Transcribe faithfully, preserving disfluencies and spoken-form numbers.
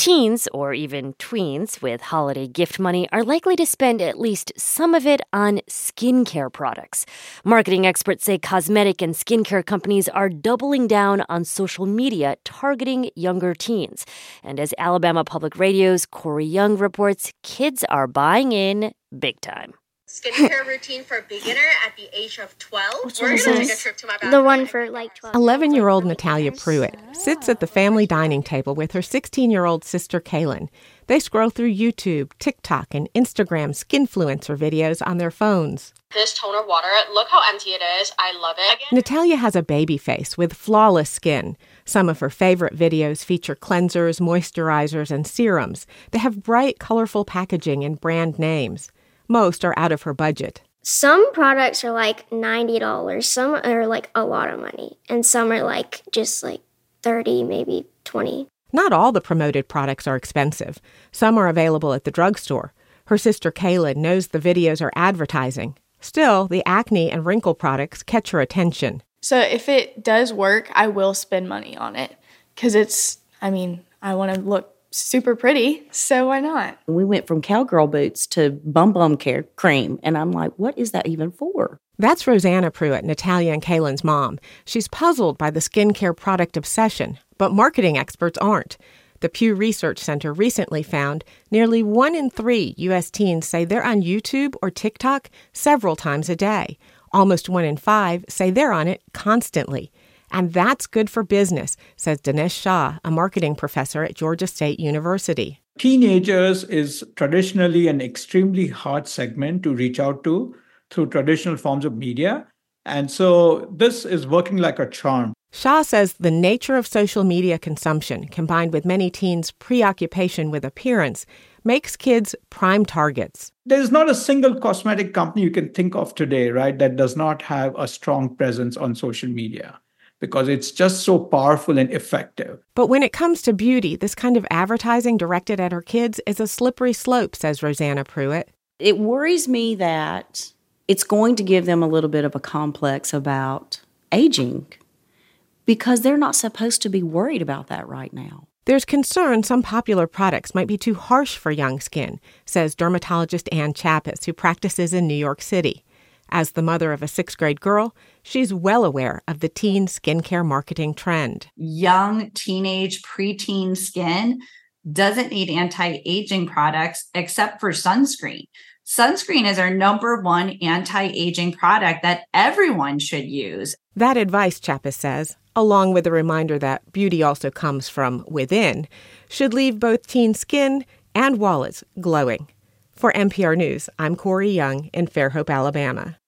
Teens, or even tweens, with holiday gift money are likely to spend at least some of it on skincare products. Marketing experts say cosmetic and skincare companies are doubling down on social media targeting younger teens. And as Alabama Public Radio's Corey Young reports, kids are buying in big time. Skincare routine for a beginner at the age of twelve. Which We're one going to is take a trip to my bathroom. the one for like twelve. eleven-year-old Natalia Pruitt sits at the family dining table with her sixteen-year-old sister Kaylin. They scroll through YouTube, TikTok, and Instagram skinfluencer videos on their phones. This toner water, look how empty it is. I love it. Again, Natalia has a baby face with flawless skin. Some of her favorite videos feature cleansers, moisturizers, and serums. They have bright, colorful packaging and brand names. Most are out of her budget. Some products are like ninety dollars. Some are like a lot of money. And some are like just like thirty, maybe twenty. Not all the promoted products are expensive. Some are available at the drugstore. Her sister Kaylin knows the videos are advertising. Still, the acne and wrinkle products catch her attention. So if it does work, I will spend money on it. Because it's, I mean, I want to look super pretty, so why not? We went from cowgirl boots to bum bum care cream, and I'm like, what is that even for? That's Rosanna Pruitt, Natalia and Kaylin's mom. She's puzzled by the skincare product obsession, but marketing experts aren't. The Pew Research Center recently found nearly one in three U S teens say they're on YouTube or TikTok several times a day. Almost one in five say they're on it constantly. And that's good for business, says Dinesh Shah, a marketing professor at Georgia State University. Teenagers is traditionally an extremely hard segment to reach out to through traditional forms of media. And so this is working like a charm. Shah says the nature of social media consumption, combined with many teens' preoccupation with appearance, makes kids prime targets. There's not a single cosmetic company you can think of today, right, that does not have a strong presence on social media, because it's just so powerful and effective. But when it comes to beauty, this kind of advertising directed at our kids is a slippery slope, says Rosanna Pruitt. It worries me that it's going to give them a little bit of a complex about aging, because they're not supposed to be worried about that right now. There's concern some popular products might be too harsh for young skin, says dermatologist Ann Chappis, who practices in New York City. As the mother of a sixth-grade girl, she's well aware of the teen skincare marketing trend. Young, teenage, preteen skin doesn't need anti-aging products except for sunscreen. Sunscreen is our number one anti-aging product that everyone should use. That advice, Chappis says, along with a reminder that beauty also comes from within, should leave both teen skin and wallets glowing. For N P R News, I'm Corey Young in Fairhope, Alabama.